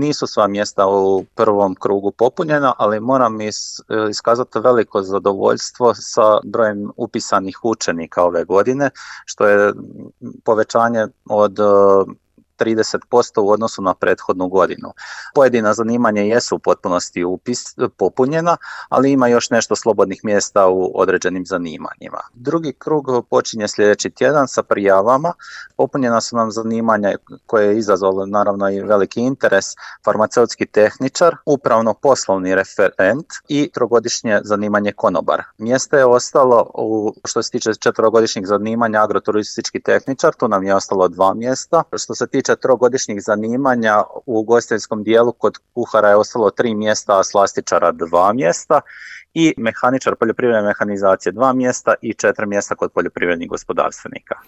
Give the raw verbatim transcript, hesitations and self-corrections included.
Nisu sva mjesta u prvom krugu popunjena, ali moram is, iskazati veliko zadovoljstvo sa brojem upisanih učenika ove godine, što je povećanje od trideset posto u odnosu na prethodnu godinu. Pojedina zanimanja jesu u potpunosti upis, popunjena, ali ima još nešto slobodnih mjesta u određenim zanimanjima. Drugi krug počinje sljedeći tjedan sa prijavama. Popunjena su nam zanimanja koje je izazvalo naravno i veliki interes, farmaceutski tehničar, upravno-poslovni referent i trogodišnje zanimanje konobar. Mjesta je ostalo, u, što se tiče četverogodišnjeg zanimanja, agroturistički tehničar, tu nam je ostalo dva mjesta. Što se tiče trogodišnjih zanimanja, u ugostiteljskom dijelu kod kuhara je ostalo tri mjesta, a slastičara dva mjesta i mehaničar poljoprivredne mehanizacije dva mjesta i četiri mjesta kod poljoprivrednih gospodarstvenika.